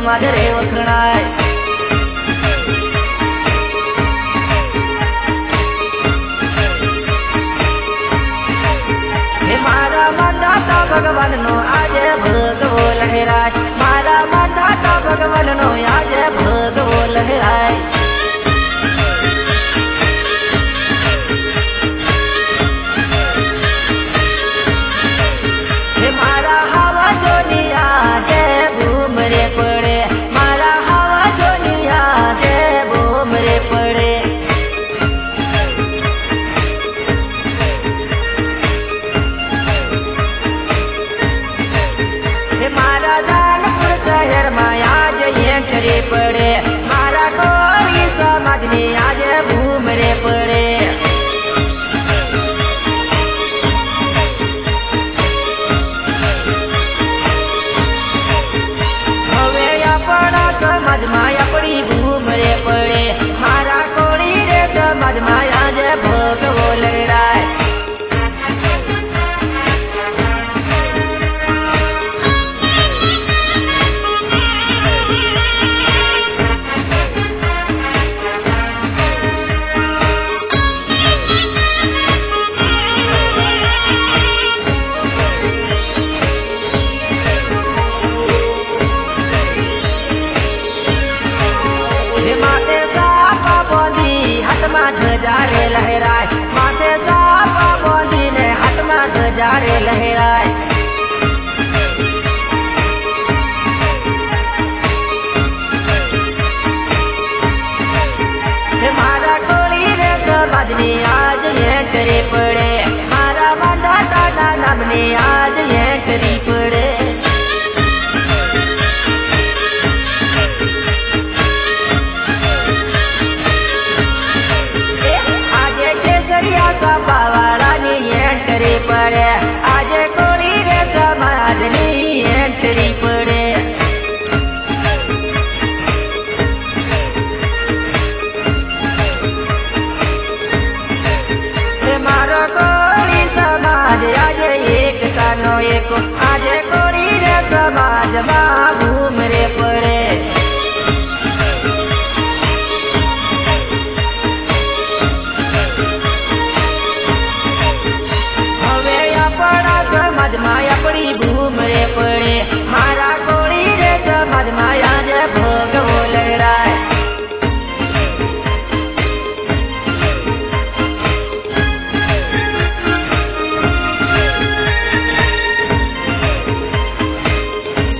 समाज रे वखणाय मारा माता भगवान नो आजे भगवो लहराय मारा माता भगवान नो आजे भगवो लहराय मारा हवा जोनिया जे भूमरे पड़े मारा हवा जोनिया जे भूमरे पड़े मारा दानपुर शहर में आज एंट्री पड़े मारा कोई समाज ने आज भूमरे पड़े हवे अपना समाज में अपनी भूमरे पड़े मारा कोई रे समाज में आज भगवो लहराय माथे सापा बोंदी हाथमा ध्वजारे लहराय माथे सापा बोंदी ने हाथमा ध्वजारे लहराय